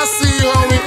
I see you, homie.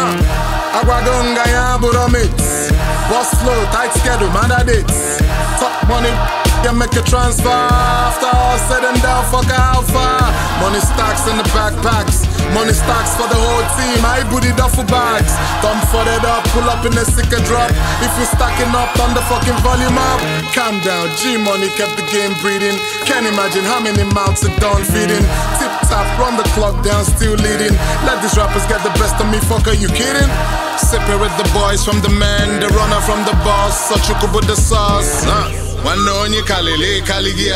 Agwadonga ya buramits. Boss flow, tight schedule, man that it. Top money, can make a transfer. After all said and done, fuck how far. Money stacks in the backpacks. Money stacks for the whole team. I booty duffel bags. Thumb folded up, pull up in a sicker drop. If you stacking up, turn the fucking volume up. Calm down, G-Money kept the game breathing. Can't imagine how many mouths it done feeding. Tip tap, run the clock down, still leading. Let these rappers get the best of me, fuck, are you kidding? Sipping with the boys from the man, the runner from the boss. Such a with the sauce. One onye kalele kaligia.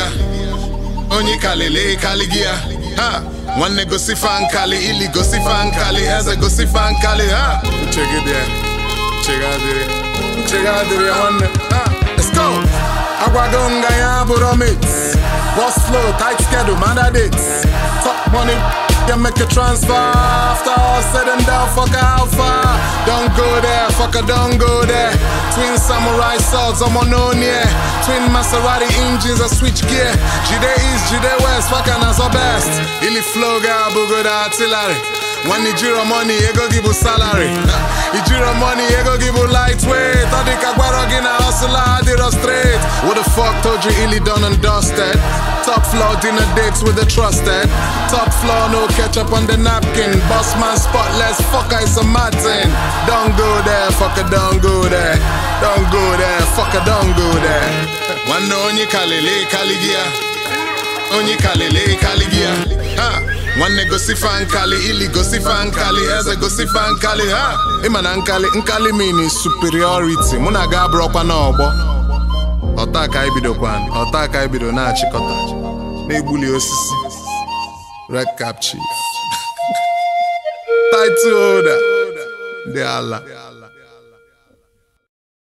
Onye kalele kaligia. Ha. One go si fan kali, ili go si fan kali, as a go si fan kali. Ha. Check it there. Check out there. Check out there. One. Let's go. Agwadonga ya buramits. Boss flow, tight schedule, man that it. Top money, can make a transfer. After all said and done, fuck how far. Don't go there, fucker, don't go there. Twin samurai swords, I'm on yeah. Twin Maserati engines, a switch gear. Jide East, Jide West, fucking as our best. Ili flow ga bugo da artillery. When you jiro money, you go give you salary. You jiro money, you go give you lightweight. I think I got a hustler, I did us straight. What the fuck told you illy done and dusted? Top floor dinner dates with the trusted. Top floor, no ketchup on the napkin. Boss man spotless, fucker, it's a mad thing. Don't go there, fucker, don't go there. Don't go there, fucker, don't go there. One onye kalele kaligia. Onye kalele kaligia. Ha. One go si fan kali, ili go si fan kali, as a go si fan kali, ha. Imana nkali meaning superiority. Muna ga brokwa na obo. Ota ka ibido kwan, ota ka ibido na achikota. Na ebuli osisi. Red Cap Chief. Title holder. De Allah.